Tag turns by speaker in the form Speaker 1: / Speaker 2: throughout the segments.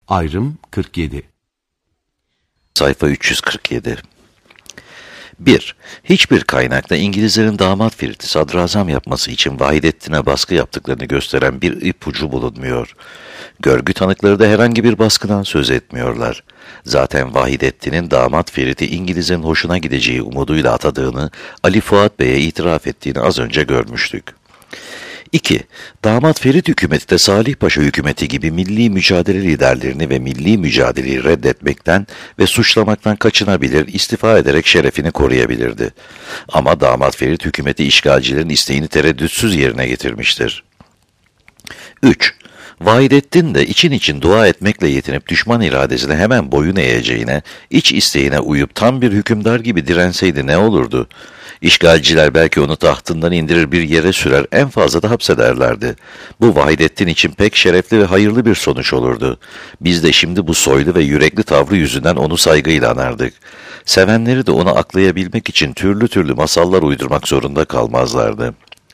Speaker 1: Ayrım 47.
Speaker 2: Sayfa 347. 1. Hiçbir kaynakta İngilizlerin damat Ferit'i sadrazam yapması için Vahidettin'e baskı yaptıklarını gösteren bir ipucu bulunmuyor. Görgü tanıkları da herhangi bir baskıdan söz etmiyorlar. Zaten Vahidettin'in damat Ferit'i İngilizlerin hoşuna gideceği umuduyla atadığını, Ali Fuat Bey'e itiraf ettiğini az önce görmüştük. 2. Damat Ferit hükümeti de Salih Paşa hükümeti gibi milli mücadele liderlerini ve milli mücadeleyi reddetmekten ve suçlamaktan kaçınabilir, istifa ederek şerefini koruyabilirdi. Ama damat Ferit hükümeti işgalcilerin isteğini tereddütsüz yerine getirmiştir. 3. Vahidettin de için dua etmekle yetinip düşman iradesine hemen boyun eğeceğine, iç isteğine uyup tam bir hükümdar gibi direnseydi ne olurdu? İşgalciler belki onu tahtından indirir bir yere sürer, en fazla da hapsederlerdi. Bu Vahidettin için pek şerefli ve hayırlı bir sonuç olurdu. Biz de şimdi bu soylu ve yürekli tavrı yüzünden onu saygıyla anardık. Sevenleri de onu aklayabilmek için türlü türlü masallar uydurmak zorunda kalmazlardı.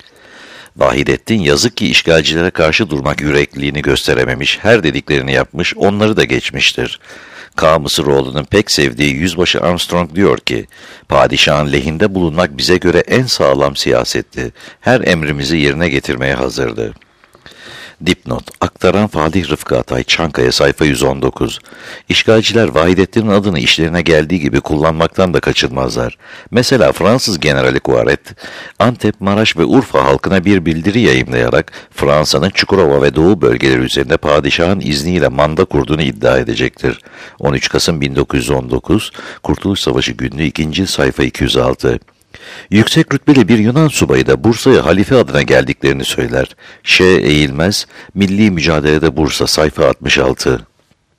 Speaker 2: Vahidettin yazık ki işgalcilere karşı durmak yürekliliğini gösterememiş, her dediklerini yapmış, onları da geçmiştir. K. Mısıroğlu'nun pek sevdiği Yüzbaşı Armstrong diyor ki, padişahın lehinde bulunmak bize göre en sağlam siyasetti. Her emrimizi yerine getirmeye hazırdı. Dipnot, aktaran Falih Rıfkı Atay, Çankaya, sayfa 119. İşgalciler Vahidettin'in adını işlerine geldiği gibi kullanmaktan da kaçınmazlar. Mesela Fransız Generali Guaret, Antep, Maraş ve Urfa halkına bir bildiri yayımlayarak Fransa'nın Çukurova ve Doğu bölgeleri üzerinde padişahın izniyle manda kurduğunu iddia edecektir. 13 Kasım 1919, Kurtuluş Savaşı Günlüğü 2. sayfa 206. Yüksek rütbeli bir Yunan subayı da Bursa'ya halife adına geldiklerini söyler. Eğilmez, Milli Mücadelede Bursa, sayfa 66.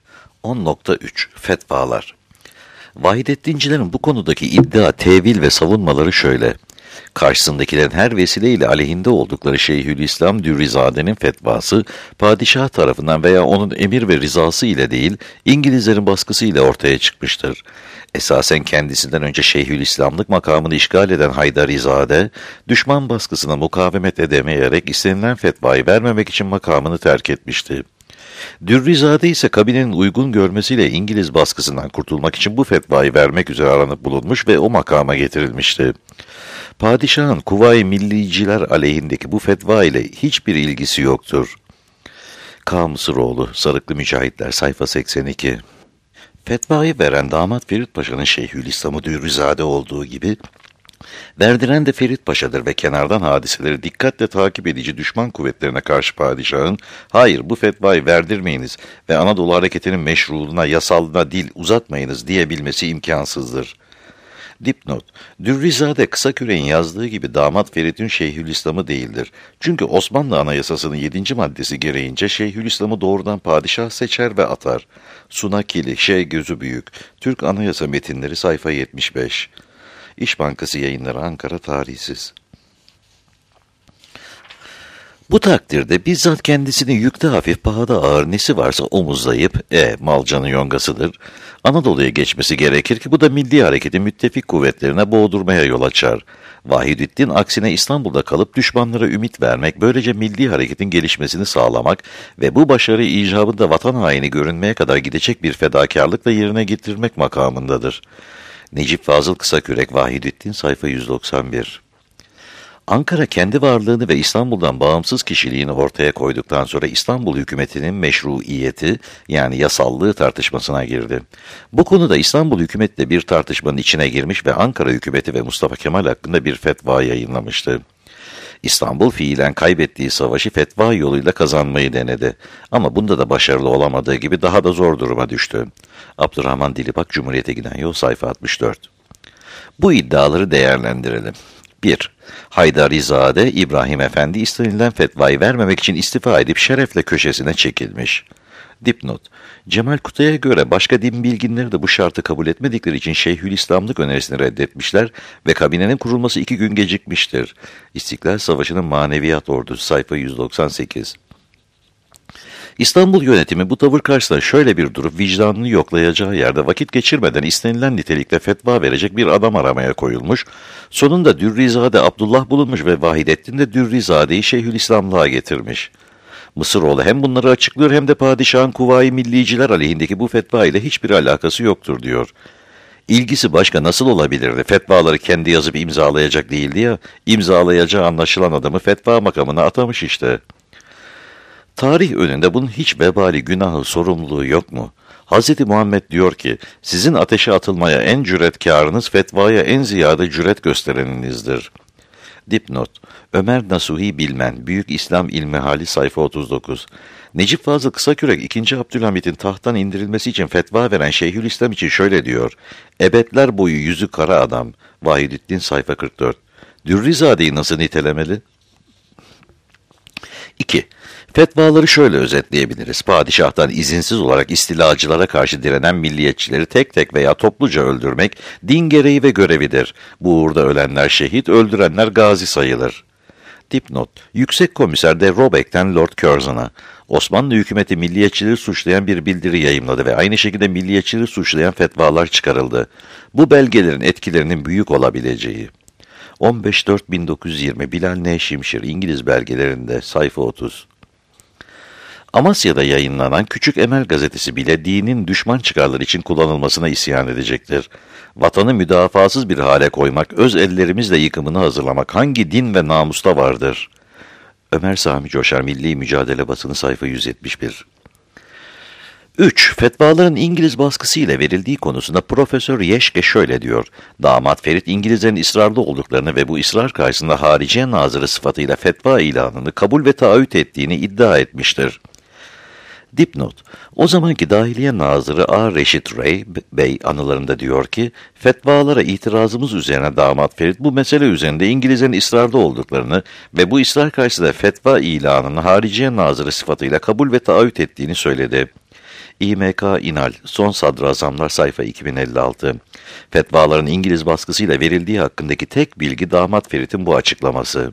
Speaker 2: 10.3 Fetvalar. Vahidettincilerin bu konudaki iddia, tevil ve savunmaları şöyle. Karşısındakilerin her vesileyle aleyhinde oldukları Şeyhülislam Dürrizade'nin fetvası, padişah tarafından veya onun emir ve rızası ile değil, İngilizlerin baskısı ile ortaya çıkmıştır. Esasen kendisinden önce Şeyhülislamlık makamını işgal eden Haydarizade, düşman baskısına mukavemet edemeyerek istenilen fetvayı vermemek için makamını terk etmişti. Dürrizade ise kabinenin uygun görmesiyle İngiliz baskısından kurtulmak için bu fetvayı vermek üzere aranıp bulunmuş ve o makama getirilmişti. Padişahın Kuvayi Milliciler aleyhindeki bu fetva ile hiçbir ilgisi yoktur. K. Mısıroğlu, Sarıklı Mücahitler, sayfa 82. Fetvayı veren damat Ferit Paşa'nın Şeyhülislam'ı Dürrizade olduğu gibi, verdiren de Ferit Paşa'dır ve kenardan hadiseleri dikkatle takip edici düşman kuvvetlerine karşı padişahın, hayır bu fetvayı verdirmeyiniz ve Anadolu hareketinin meşruluğuna, yasallığına dil uzatmayınız diyebilmesi imkansızdır. Dipnot, Dürrizade Kısaküre'nin yazdığı gibi damat Ferit'in Şeyhülislam'ı değildir. Çünkü Osmanlı Anayasası'nın 7. maddesi gereğince Şeyhülislam'ı doğrudan padişah seçer ve atar. Sunakili, Gözü Büyük, Türk Anayasa Metinleri, sayfa 75. İş Bankası Yayınları, Ankara, tarihsiz. Bu takdirde bizzat kendisini yükte hafif, pahada ağır nesi varsa omuzlayıp, Malcan'ın yongasıdır, Anadolu'ya geçmesi gerekir ki bu da milli hareketi müttefik kuvvetlerine boğdurmaya yol açar. Vahidettin aksine İstanbul'da kalıp düşmanlara ümit vermek, böylece milli hareketin gelişmesini sağlamak ve bu başarı icabında vatan haini görünmeye kadar gidecek bir fedakarlıkla yerine getirmek makamındadır. Necip Fazıl Kısakürek, Vahidettin, sayfa 191. Ankara kendi varlığını ve İstanbul'dan bağımsız kişiliğini ortaya koyduktan sonra İstanbul hükümetinin meşruiyeti, yani yasallığı tartışmasına girdi. Bu konuda İstanbul hükümeti de bir tartışmanın içine girmiş ve Ankara hükümeti ve Mustafa Kemal hakkında bir fetva yayınlamıştı. İstanbul fiilen kaybettiği savaşı fetva yoluyla kazanmayı denedi. Ama bunda da başarılı olamadığı gibi daha da zor duruma düştü. Abdurrahman Dilipak, Cumhuriyete Giden Yol, sayfa 64. Bu iddiaları değerlendirelim. 1. Haydarizade İbrahim Efendi istenilen fetvayı vermemek için istifa edip şerefle köşesine çekilmiş. Dipnot, Cemal Kutay'a göre başka din bilginleri de bu şartı kabul etmedikleri için Şeyhülislamlık önerisini reddetmişler ve kabinenin kurulması 2 gün gecikmiştir. İstiklal Savaşı'nın maneviyat ordusu, sayfa 198. İstanbul yönetimi bu tavır karşısında şöyle bir durup vicdanını yoklayacağı yerde vakit geçirmeden istenilen nitelikte fetva verecek bir adam aramaya koyulmuş, sonunda Dürrizade Abdullah bulunmuş ve Vahidettin de Dürrizade'yi Şeyhülislamlığa getirmiş. Mısıroğlu hem bunları açıklıyor hem de padişahın Kuvayi Milliciler aleyhindeki bu fetva ile hiçbir alakası yoktur diyor. İlgisi başka nasıl olabilirdi? Fetvaları kendi yazıp imzalayacak değildi ya, imzalayacağı anlaşılan adamı fetva makamına atamış işte. Tarih önünde bunun hiç vebali, günahı, sorumluluğu yok mu? Hz. Muhammed diyor ki, sizin ateşe atılmaya en cüretkarınız, fetvaya en ziyade cüret göstereninizdir. Dipnot: Ömer Nasuhi Bilmen, Büyük İslam İlmihali, sayfa 39. Necip Fazıl Kısakürek, 2. Abdülhamit'in tahttan indirilmesi için fetva veren Şeyhülislam için şöyle diyor: Ebedler boyu yüzü kara adam. Vahidettin, sayfa 44. Dürrizade'yi nasıl nitelemeli? 2. Fetvaları şöyle özetleyebiliriz. Padişahtan izinsiz olarak istilacılara karşı direnen milliyetçileri tek tek veya topluca öldürmek din gereği ve görevidir. Bu uğurda ölenler şehit, öldürenler gazi sayılır. Dipnot: Yüksek Komiser de Robeck'ten Lord Curzon'a Osmanlı hükümeti milliyetçileri suçlayan bir bildiri yayımladı ve aynı şekilde milliyetçileri suçlayan fetvalar çıkarıldı. Bu belgelerin etkilerinin büyük olabileceği. 15.4.1920 Bilal N. Şimşir, İngiliz belgelerinde, sayfa 30. Amasya'da yayınlanan Küçük Emel gazetesi bile dinin düşman çıkarları için kullanılmasına isyan edecektir. Vatanı müdafasız bir hale koymak, öz ellerimizle yıkımını hazırlamak hangi din ve namusta vardır? Ömer Sami Coşar, Milli Mücadele Basını, sayfa 171. 3. Fetvaların İngiliz baskısı ile verildiği konusunda Profesör Yeşke şöyle diyor: Damat Ferit, İngilizlerin ısrarlı olduklarını ve bu ısrar karşısında Hariciye Nazırı sıfatıyla fetva ilanını kabul ve taahhüt ettiğini iddia etmiştir. Dipnot: O zamanki Dahiliye Nazırı A. Reşit Rey Bey anılarında diyor ki, fetvalara itirazımız üzerine Damat Ferit bu mesele üzerinde İngilizlerin ısrarda olduklarını ve bu ısrar karşısında fetva ilanını Hariciye Nazırı sıfatıyla kabul ve taahhüt ettiğini söyledi. İMK İnal, Son Sadrazamlar, sayfa 2056. Fetvaların İngiliz baskısıyla verildiği hakkındaki tek bilgi Damat Ferit'in bu açıklaması.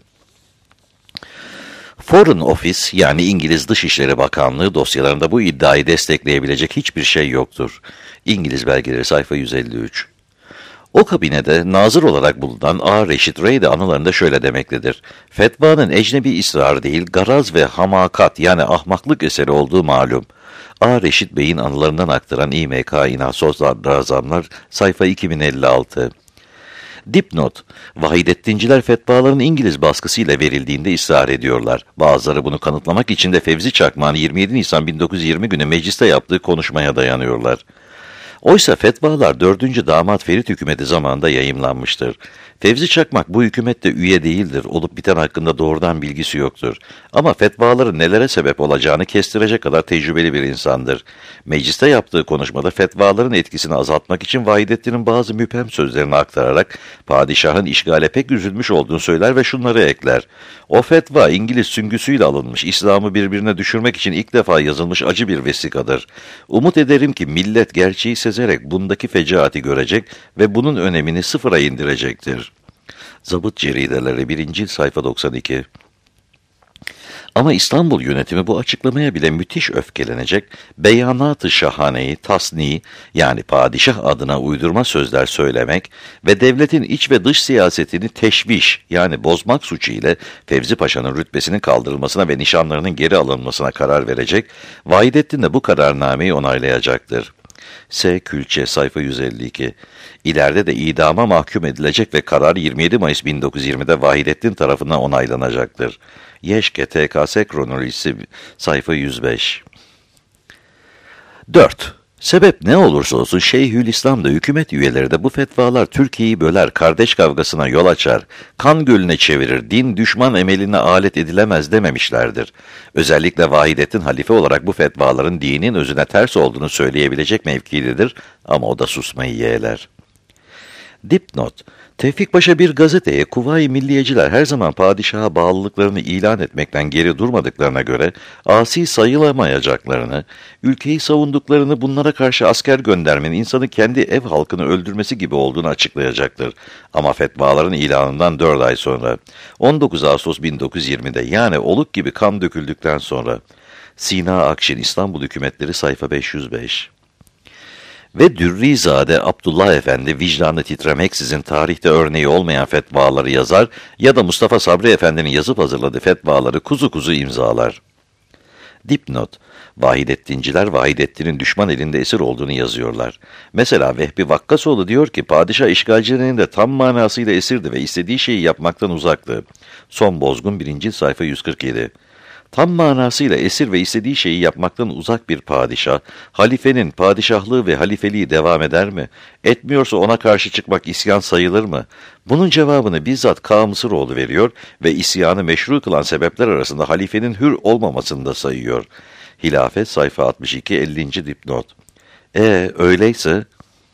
Speaker 2: Foreign Office, yani İngiliz Dışişleri Bakanlığı dosyalarında bu iddiayı destekleyebilecek hiçbir şey yoktur. İngiliz belgeleri, sayfa 153. O kabinede nazır olarak bulunan A. Reşit Rey de anılarında şöyle demektedir: Fetvanın ecnebi ısrar değil, garaz ve hamakat, yani ahmaklık eseri olduğu malum. A. Reşit Bey'in anılarından aktaran İMK İnal Sadrazamlar, sayfa 2056. Dipnot: Vahidettinciler fetvaların İngiliz baskısıyla verildiğinde ısrar ediyorlar. Bazıları bunu kanıtlamak için de Fevzi Çakmak'ın 27 Nisan 1920 günü mecliste yaptığı konuşmaya dayanıyorlar. Oysa fetvalar 4. Damat Ferit hükümeti zamanında yayımlanmıştır. Fevzi Çakmak bu hükümette üye değildir, olup biten hakkında doğrudan bilgisi yoktur. Ama fetvaların nelere sebep olacağını kestirecek kadar tecrübeli bir insandır. Mecliste yaptığı konuşmada fetvaların etkisini azaltmak için Vahidettin'in bazı müphem sözlerini aktararak padişahın işgale pek üzülmüş olduğunu söyler ve şunları ekler: O fetva İngiliz süngüsüyle alınmış, İslam'ı birbirine düşürmek için ilk defa yazılmış acı bir vesikadır. Umut ederim ki millet gerçeği sezerek bundaki fecaati görecek ve bunun önemini sıfıra indirecektir. Zabıt Cerideleri, 1. cilt, sayfa 92. Ama İstanbul yönetimi bu açıklamaya bile müthiş öfkelenecek, beyanat-ı şahaneyi, tasni, yani padişah adına uydurma sözler söylemek ve devletin iç ve dış siyasetini teşviş, yani bozmak suçu ile Fevzi Paşa'nın rütbesinin kaldırılmasına ve nişanlarının geri alınmasına karar verecek, Vahidettin de bu kararnameyi onaylayacaktır. S. Külçe, sayfa 152. İleride de idama mahkum edilecek ve karar 27 Mayıs 1920'de Vahidettin tarafından onaylanacaktır. Yeşke, TKS kronolojisi, sayfa 105. 4. Sebep ne olursa olsun Şeyhülislam'da hükümet üyeleri de bu fetvalar Türkiye'yi böler, kardeş kavgasına yol açar, kan gölüne çevirir, din düşman emeline alet edilemez dememişlerdir. Özellikle Vahidettin halife olarak bu fetvaların dinin özüne ters olduğunu söyleyebilecek mevkidedir ama o da susmayı yeğler. Dipnot: Tevfik Paşa bir gazeteye Kuvayi Milliyeciler her zaman padişaha bağlılıklarını ilan etmekten geri durmadıklarına göre asi sayılamayacaklarını, ülkeyi savunduklarını, bunlara karşı asker göndermenin insanı kendi ev halkını öldürmesi gibi olduğunu açıklayacaktır. Ama fetvaların ilanından 4 ay sonra, 19 Ağustos 1920'de, yani oluk gibi kan döküldükten sonra, Sina Akşin, İstanbul Hükümetleri, sayfa 505. Ve Dürrizade Abdullah Efendi vicdanı titremeksizin tarihte örneği olmayan fetvaları yazar ya da Mustafa Sabri Efendi'nin yazıp hazırladığı fetvaları kuzu kuzu imzalar. Dipnot: Vahidettinciler Vahidettin'in düşman elinde esir olduğunu yazıyorlar. Mesela Vehbi Vakkasoğlu diyor ki, padişah işgalcilerin elinde tam manasıyla esirdi ve istediği şeyi yapmaktan uzaktı. Son Bozgun 1. sayfa 147. Tam manasıyla esir ve istediği şeyi yapmaktan uzak bir padişah, halifenin padişahlığı ve halifeliği devam eder mi? Etmiyorsa ona karşı çıkmak isyan sayılır mı? Bunun cevabını bizzat K. Mısıroğlu veriyor ve isyanı meşru kılan sebepler arasında halifenin hür olmamasını da sayıyor. Hilafet sayfa 62 50. dipnot. Öyleyse...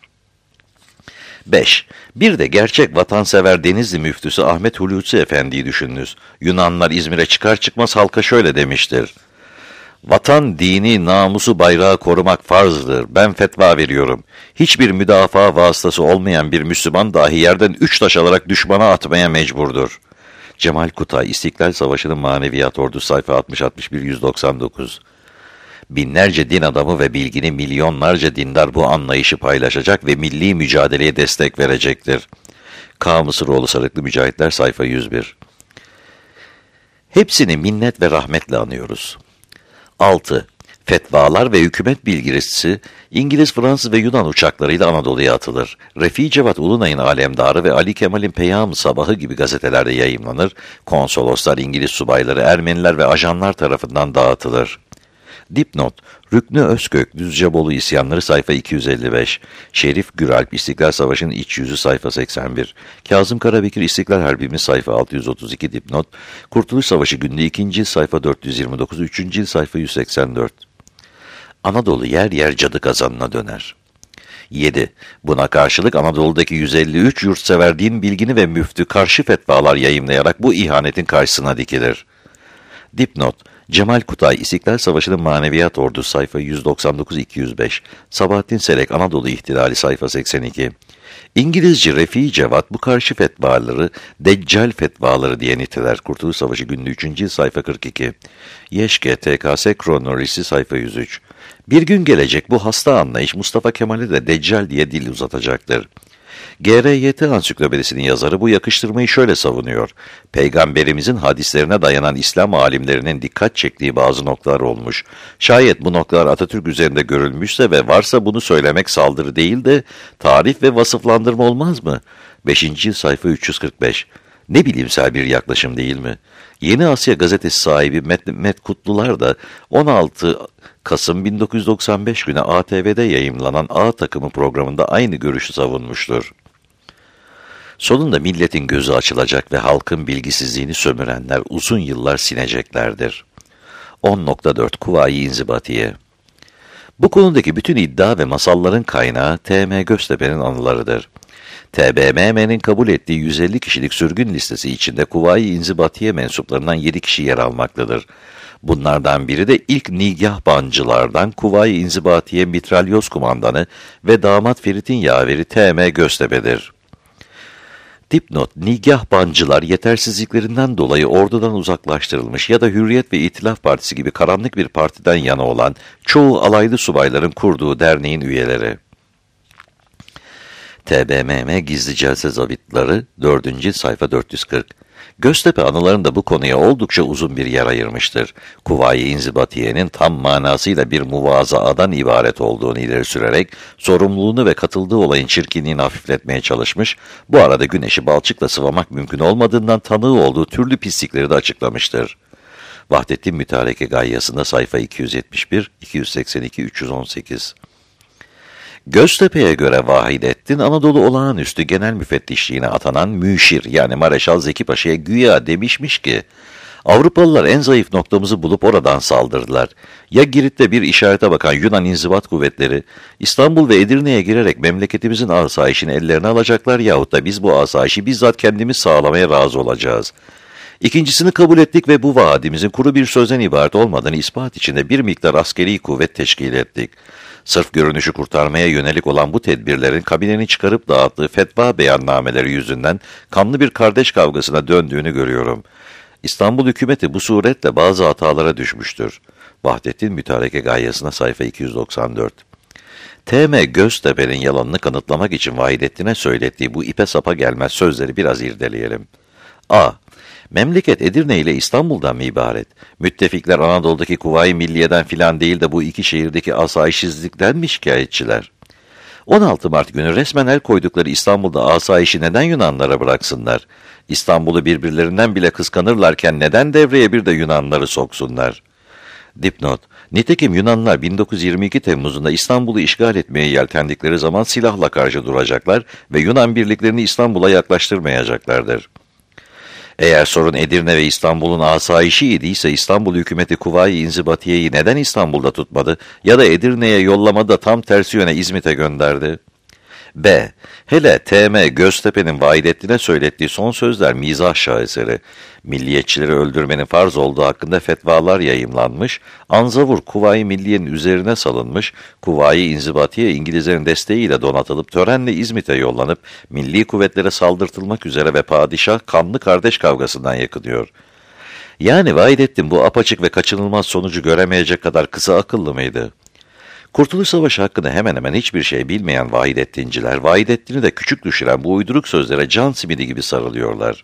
Speaker 2: 5. Bir de gerçek vatansever Denizli müftüsü Ahmet Hulusi Efendi'yi düşününüz. Yunanlar İzmir'e çıkar çıkmaz halka şöyle demiştir: Vatan, dini, namusu, bayrağı korumak farzdır. Ben fetva veriyorum. Hiçbir müdafaa vasıtası olmayan bir Müslüman dahi yerden 3 taş alarak düşmana atmaya mecburdur. Cemal Kutay, İstiklal Savaşı'nın Maneviyat Ordusu sayfa 60-61-199. Binlerce din adamı ve bilgini milyonlarca dindar bu anlayışı paylaşacak ve milli mücadeleye destek verecektir. K. Mısıroğlu Sarıklı Mücahitler sayfa 101. Hepsini minnet ve rahmetle anıyoruz. 6. Fetvalar ve hükümet bildirisi İngiliz, Fransız ve Yunan uçaklarıyla Anadolu'ya atılır. Refii Cevat Ulunay'ın Alemdarı ve Ali Kemal'in Peyam-ı Sabahı gibi gazetelerde yayımlanır. Konsoloslar, İngiliz subayları, Ermeniler ve ajanlar tarafından dağıtılır. Dipnot: Rüknü Özkök, Düzcebolu İsyanları sayfa 255. Şerif Güralp, İstiklal Savaşı'nın iç yüzü sayfa 81. Kazım Karabekir, İstiklal Harbimiz sayfa 632 dipnot. Kurtuluş Savaşı Günlüğü 2. cilt sayfa 429, 3. cilt sayfa 184. Anadolu yer yer cadı kazanına döner. 7. Buna karşılık Anadolu'daki 153 yurtsever din bilgini ve müftü karşı fetvalar yayımlayarak bu ihanetin karşısına dikilir. Dipnot: Cemal Kutay, İstiklal Savaşı'nın Maneviyat Ordusu sayfa 199-205, Sabahattin Selek, Anadolu İhtilali sayfa 82. İngilizce Refii Cevat bu karşı fetvaları Deccal fetvaları diye niteler. Kurtuluş Savaşı Günlüğü 3. cilt sayfa 42. Yeşke, TKS Kronolojisi sayfa 103. Bir gün gelecek bu hasta anlayış Mustafa Kemal'e de Deccal diye dil uzatacaktır. GRYT Ansiklopedisinin yazarı bu yakıştırmayı şöyle savunuyor: Peygamberimizin hadislerine dayanan İslam alimlerinin dikkat çektiği bazı noktalar olmuş. Şayet bu noktalar Atatürk üzerinde görülmüşse ve varsa bunu söylemek saldırı değil de tarif ve vasıflandırma olmaz mı? 5. sayfa 345. Ne bilimsel bir yaklaşım değil mi? Yeni Asya gazetesi sahibi Mehmet Kutlular da 16 Kasım 1995 günü ATV'de yayımlanan A Takımı programında aynı görüşü savunmuştur. Sonunda milletin gözü açılacak ve halkın bilgisizliğini sömürenler uzun yıllar sineceklerdir. 10.4 Kuvayi İnzibatiye. Bu konudaki bütün iddia ve masalların kaynağı T.M. Göztepe'nin anılarıdır. TBMM'nin kabul ettiği 150 kişilik sürgün listesi içinde Kuvayi İnzibatiye mensuplarından 7 kişi yer almaktadır. Bunlardan biri de ilk nigahbancılardan Kuvayi İnzibatiye mitralyoz kumandanı ve damat Ferit'in yaveri T.M. Göztepe'dir. Dipnot: Nigahbancılar yetersizliklerinden dolayı ordudan uzaklaştırılmış ya da Hürriyet ve İtilaf Partisi gibi karanlık bir partiden yana olan çoğu alaylı subayların kurduğu derneğin üyeleri. TBMM Gizli Celse Zabitleri 4. sayfa 440. Göztepe anılarında bu konuya oldukça uzun bir yer ayırmıştır. Kuvayi İnzibatiye'nin tam manasıyla bir muvazaadan ibaret olduğunu ileri sürerek sorumluluğunu ve katıldığı olayın çirkinliğini hafifletmeye çalışmış, bu arada güneşi balçıkla sıvamak mümkün olmadığından tanığı olduğu türlü pislikleri de açıklamıştır. Vahdettin Mütareke Gayyası'nda sayfa 271, 282, 318. Göztepe'ye göre Vahidettin, Anadolu Olağanüstü Genel Müfettişliğine atanan müşir yani Mareşal Zeki Paşa'ya güya demişmiş ki, Avrupalılar en zayıf noktamızı bulup oradan saldırdılar. Ya Girit'te bir işarete bakan Yunan inzibat kuvvetleri, İstanbul ve Edirne'ye girerek memleketimizin asayişini ellerine alacaklar yahut da biz bu asayişi bizzat kendimiz sağlamaya razı olacağız. İkincisini kabul ettik ve bu vaadimizin kuru bir sözden ibaret olmadığını ispat içinde bir miktar askeri kuvvet teşkil ettik. Sırf görünüşü kurtarmaya yönelik olan bu tedbirlerin kabinenin çıkarıp dağıttığı fetva beyannameleri yüzünden kanlı bir kardeş kavgasına döndüğünü görüyorum. İstanbul hükümeti bu suretle bazı hatalara düşmüştür. Vahdettin Mütareke Gayyası'na sayfa 294. T.M. Göztepe'nin yalanını kanıtlamak için Vahidettin'e söylettiği bu ipe sapa gelmez sözleri biraz irdeleyelim. A. Memleket Edirne ile İstanbul'dan mı ibaret? Müttefikler Anadolu'daki Kuvayi Milliye'den filan değil de bu iki şehirdeki asayişsizlikten mi şikayetçiler? 16 Mart günü resmen el koydukları İstanbul'da asayişi neden Yunanlara bıraksınlar? İstanbul'u birbirlerinden bile kıskanırlarken neden devreye bir de Yunanları soksunlar? Dipnot: Nitekim Yunanlar 1922 Temmuz'unda İstanbul'u işgal etmeye yeltendikleri zaman silahla karşı duracaklar ve Yunan birliklerini İstanbul'a yaklaştırmayacaklardır. Eğer sorun Edirne ve İstanbul'un asayişi idiyse İstanbul hükümeti Kuvayi İnzibatiye'yi neden İstanbul'da tutmadı ya da Edirne'ye yollamadı da tam tersi yöne İzmit'e gönderdi? B. Hele T.M. Göztepe'nin Vahidettin'e söylettiği son sözler mizah şaheseri. Milliyetçileri öldürmenin farz olduğu hakkında fetvalar yayımlanmış, Anzavur Kuvayi Milliye'nin üzerine salınmış, Kuvayi İnzibatiye İngilizlerin desteğiyle donatılıp törenle İzmit'e yollanıp milli kuvvetlere saldırtılmak üzere ve padişah kanlı kardeş kavgasından yakınıyor. Yani Vahidettin bu apaçık ve kaçınılmaz sonucu göremeyecek kadar kısa akıllı mıydı? Kurtuluş Savaşı hakkında hemen hemen hiçbir şey bilmeyen Vahidettinciler, Vahidettin'i de küçük düşüren bu uyduruk sözlere can simidi gibi sarılıyorlar.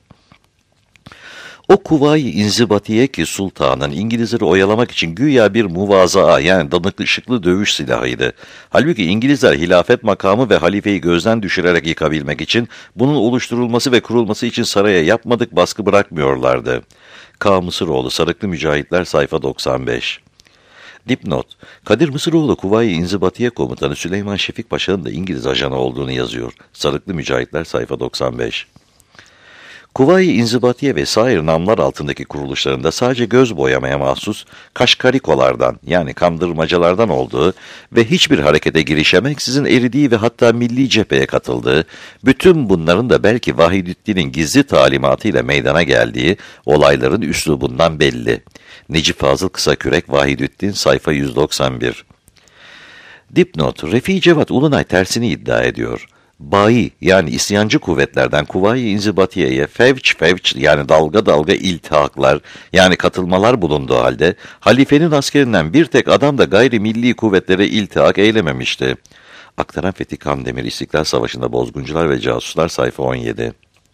Speaker 2: O Kuvayi İnzibatiye ki sultanın İngilizleri oyalamak için güya bir muvazaa yani danışıklı dövüş silahıydı. Halbuki İngilizler hilafet makamı ve halifeyi gözden düşürerek yıkabilmek için bunun oluşturulması ve kurulması için saraya yapmadık baskı bırakmıyorlardı. K. Mısıroğlu, Sarıklı Mücahitler, sayfa 95. Dipnot: Kadir Mısıroğlu Kuvayi İnzibatiye Komutanı Süleyman Şefik Paşa'nın da İngiliz ajanı olduğunu yazıyor. Sarıklı Mücahitler, sayfa 95. Kuvayi İnzibatiye ve sair namlar altındaki kuruluşlarında sadece göz boyamaya mahsus kaşkarikolardan yani kandırmacalardan olduğu ve hiçbir harekete girişemeksizin eridiği ve hatta milli cepheye katıldığı, bütün bunların da belki Vahidettin'in gizli talimatıyla meydana geldiği olayların üslubundan belli. Necip Fazıl Kısakürek, Vahidettin, sayfa 191. Dipnot: Refii Cevat Ulunay tersini iddia ediyor. Bayi yani isyancı kuvvetlerden Kuvayi İnzibatiye'ye fevç yani dalga dalga iltihaklar yani katılmalar bulunduğu halde halifenin askerinden bir tek adam da gayrimilli kuvvetlere iltihak eylememişti. Aktaran Fethi Kandemir, İstiklal Savaşı'nda Bozguncular ve Casuslar, sayfa 17.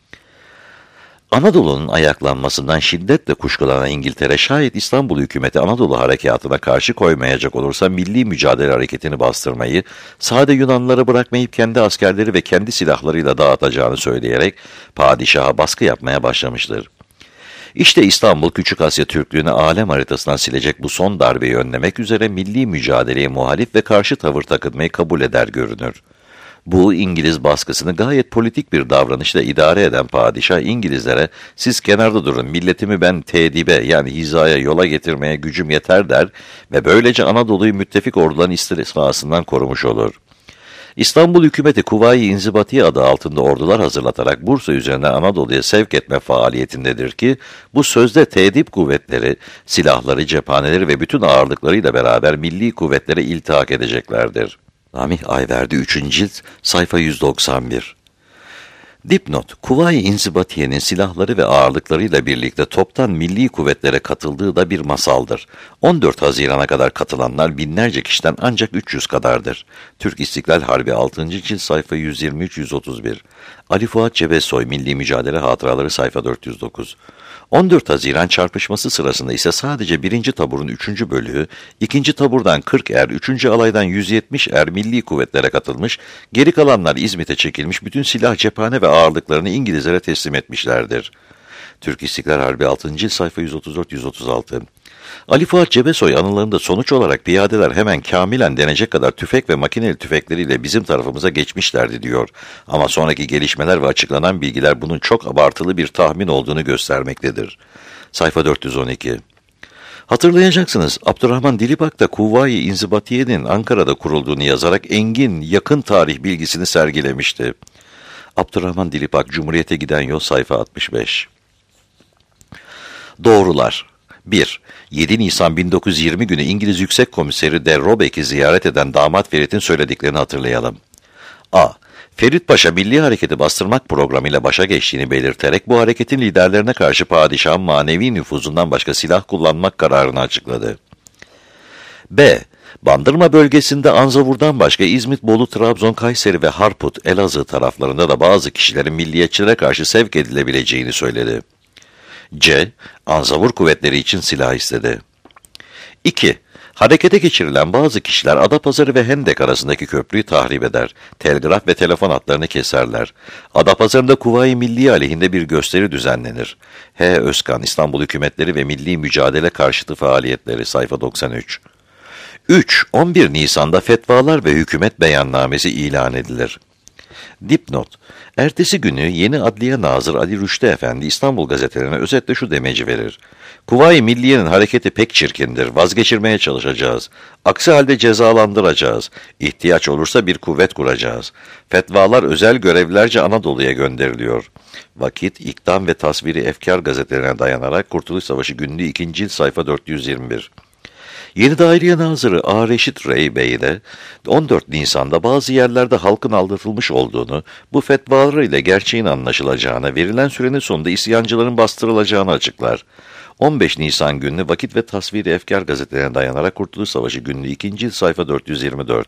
Speaker 2: Anadolu'nun ayaklanmasından şiddetle kuşkulanan İngiltere şayet İstanbul hükümeti Anadolu harekatına karşı koymayacak olursa milli mücadele hareketini bastırmayı, sade Yunanlıları bırakmayıp kendi askerleri ve kendi silahlarıyla dağıtacağını söyleyerek padişaha baskı yapmaya başlamıştır. İşte İstanbul Küçük Asya Türklüğünü alem haritasından silecek bu son darbeyi önlemek üzere milli mücadeleye muhalif ve karşı tavır takınmayı kabul eder görünür. Bu İngiliz baskısını gayet politik bir davranışla idare eden padişah İngilizlere siz kenarda durun milletimi ben tedibe yani hizaya yola getirmeye gücüm yeter der ve böylece Anadolu'yu müttefik orduların istisnasından korumuş olur. İstanbul hükümeti Kuvayi İnzibatiye adı altında ordular hazırlatarak Bursa üzerinden Anadolu'ya sevk etme faaliyetindedir ki bu sözde tedip kuvvetleri, silahları, cephaneleri ve bütün ağırlıklarıyla beraber milli kuvvetlere iltihak edeceklerdir. Namih Ayverdi 3. cilt, sayfa 191. Dipnot: Kuvayi İnzibatiye'nin silahları ve ağırlıklarıyla birlikte toptan milli kuvvetlere katıldığı da bir masaldır. 14 Haziran'a kadar katılanlar binlerce kişiden ancak 300 kadardır. Türk İstiklal Harbi 6. cilt, sayfa 123-131. Ali Fuat Cebesoy, Milli Mücadele Hatıraları, sayfa 409. 14 Haziran çarpışması sırasında ise sadece 1. taburun 3. bölüğü, 2. taburdan 40 er, 3. alaydan 170 er milli kuvvetlere katılmış, geri kalanlar İzmit'e çekilmiş, bütün silah, cephane ve ağırlıklarını İngilizlere teslim etmişlerdir. Türk İstiklal Harbi 6. cilt, sayfa 134-136. Ali Fuat Cebesoy anılarında sonuç olarak piyadeler hemen kamilen denecek kadar tüfek ve makineli tüfekleriyle bizim tarafımıza geçmişlerdi diyor. Ama sonraki gelişmeler ve açıklanan bilgiler bunun çok abartılı bir tahmin olduğunu göstermektedir. Sayfa 412. Hatırlayacaksınız, Abdurrahman Dilipak da Kuvayi İnzibatiye'nin Ankara'da kurulduğunu yazarak engin, yakın tarih bilgisini sergilemişti. Abdurrahman Dilipak, Cumhuriyete Giden Yol, sayfa 65. Doğrular. 1. 7 Nisan 1920 günü İngiliz Yüksek Komiseri de Robeck'i ziyaret eden damat Ferit'in söylediklerini hatırlayalım. A. Ferit Paşa milli hareketi bastırmak programıyla başa geçtiğini belirterek bu hareketin liderlerine karşı padişahın manevi nüfuzundan başka silah kullanmak kararını açıkladı. B. Bandırma bölgesinde Anzavur'dan başka İzmit, Bolu, Trabzon, Kayseri ve Harput, Elazığ taraflarında da bazı kişilerin milliyetçilere karşı sevk edilebileceğini söyledi. C. Anzavur kuvvetleri için silah istedi. 2. Harekete geçirilen bazı kişiler Adapazarı ve Hendek arasındaki köprüyü tahrip eder. Telgraf ve telefon hatlarını keserler. Adapazarı'nda Kuvayi Milliye aleyhinde bir gösteri düzenlenir. H. Özkan, İstanbul Hükümetleri ve Milli Mücadele Karşıtı Faaliyetleri, sayfa 93. 3. 11 Nisan'da fetvalar ve hükümet beyannamesi ilan edilir. Dipnot: Ertesi günü yeni Adliye Nazır Ali Rüştü Efendi İstanbul gazetelerine özetle şu demeci verir. Kuvayi Milliye'nin hareketi pek çirkindir, vazgeçirmeye çalışacağız. Aksi halde cezalandıracağız. İhtiyaç olursa bir kuvvet kuracağız. Fetvalar özel görevlilerce Anadolu'ya gönderiliyor. Vakit, İkdam ve Tasviri Efkar gazetelerine dayanarak Kurtuluş Savaşı Günlüğü 2. cilt sayfa 421. Yeni Dairiye Nazırı A. Reşit Rey Bey de 14 Nisan'da bazı yerlerde halkın aldatılmış olduğunu, bu fetvalar ile gerçeğin anlaşılacağını, verilen sürenin sonunda isyancıların bastırılacağını açıklar. 15 Nisan günlü Vakit ve Tasviri Efkar gazetelerine dayanarak Kurtuluş Savaşı Günlüğü 2. cilt sayfa 424.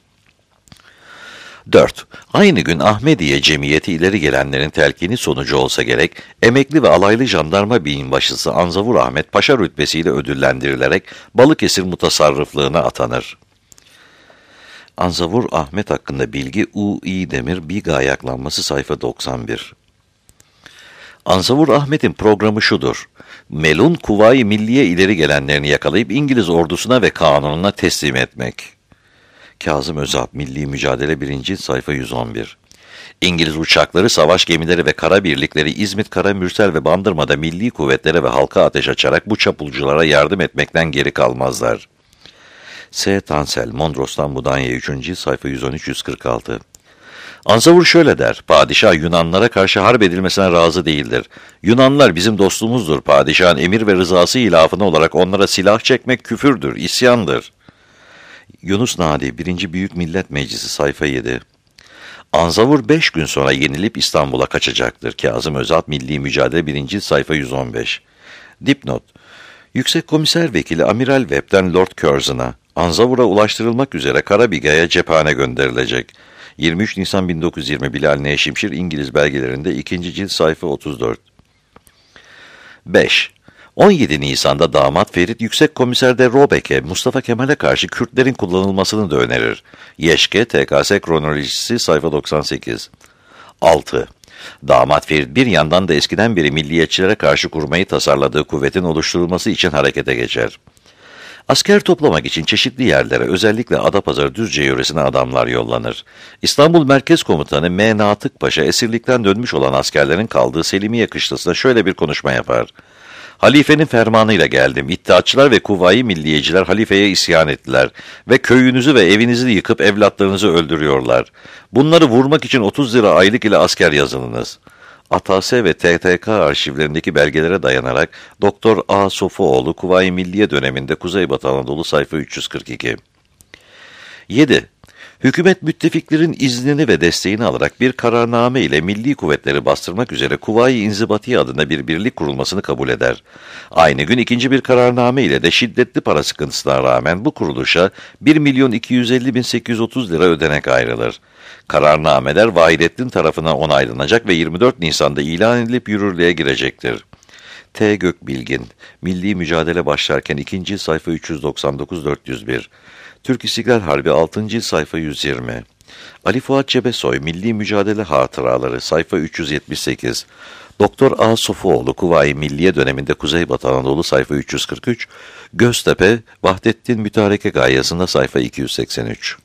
Speaker 2: 4. Aynı gün Ahmediye Cemiyeti ileri gelenlerin telkini sonucu olsa gerek, emekli ve alaylı jandarma binbaşısı Anzavur Ahmet Paşa rütbesiyle ödüllendirilerek Balıkesir mutasarrıflığına atanır. Anzavur Ahmet hakkında bilgi U.İ. Demir Biga ayaklanması sayfa 91. Anzavur Ahmet'in programı şudur: Melun Kuvayi Milliye ileri gelenlerini yakalayıp İngiliz ordusuna ve kanununa teslim etmek. Kazım Özalp, Milli Mücadele 1. cilt sayfa 111. İngiliz uçakları, savaş gemileri ve kara birlikleri İzmit, Karamürsel ve Bandırma'da milli kuvvetlere ve halka ateş açarak bu çapulculara yardım etmekten geri kalmazlar. S. Tansel, Mondros'tan Mudanya 3. cilt sayfa 113-146. Anzavur şöyle der: Padişah Yunanlara karşı harp edilmesine razı değildir. Yunanlar bizim dostumuzdur. Padişahın emir ve rızası ilafına olarak onlara silah çekmek küfürdür, isyandır. Yunus Nadi, 1. Büyük Millet Meclisi sayfa 7. Anzavur 5 gün sonra yenilip İstanbul'a kaçacaktır. Kazım Özalp, Milli Mücadele 1. cilt sayfa 115. Dipnot: Yüksek Komiser Vekili Amiral Webb'den Lord Curzon'a, Anzavur'a ulaştırılmak üzere Karabiga'ya cephane gönderilecek. 23 Nisan 1920 Bilal N. Şimşir İngiliz belgelerinde 2. cilt sayfa 34. 5. 17 Nisan'da damat Ferit Yüksek Komiser de Robek'e Mustafa Kemal'e karşı Kürtlerin kullanılmasını da önerir. Yeşke, TKS kronolojisi sayfa 98. 6. Damat Ferit bir yandan da eskiden beri milliyetçilere karşı kurmayı tasarladığı kuvvetin oluşturulması için harekete geçer. Asker toplamak için çeşitli yerlere, özellikle Adapazarı Düzce yöresine adamlar yollanır. İstanbul Merkez Komutanı M. Natık Paşa, esirlikten dönmüş olan askerlerin kaldığı Selimiye kışlasında şöyle bir konuşma yapar. Halifenin fermanıyla geldim. İttihatçılar ve Kuvayi Milliyeciler halifeye isyan ettiler ve köyünüzü ve evinizi yıkıp evlatlarınızı öldürüyorlar. Bunları vurmak için 30 lira aylık ile asker yazılınız. ATAS ve TTK arşivlerindeki belgelere dayanarak Doktor A. Sofuoğlu, Kuvayi Milliye döneminde Kuzeybatı Anadolu sayfa 342. 7. Hükümet müttefiklerin iznini ve desteğini alarak bir kararname ile milli kuvvetleri bastırmak üzere Kuvayi İnzibati adına bir birlik kurulmasını kabul eder. Aynı gün ikinci bir kararname ile de şiddetli para sıkıntısına rağmen bu kuruluşa 1.250.830 lira ödenek ayrılır. Kararnameler Vahidettin tarafından onaylanacak ve 24 Nisan'da ilan edilip yürürlüğe girecektir. T. Gökbilgin, Milli Mücadele başlarken 2. sayfa 399-401. Türk İstiklal Harbi 6. sayfa 120. Ali Fuat Cebesoy, Milli Mücadele Hatıraları sayfa 378. Doktor A. Sofuoğlu, Kuvayi Milliye döneminde Kuzeybatı Anadolu sayfa 343. Göztepe, Vahdettin Mütareke Gayası'nda sayfa 283.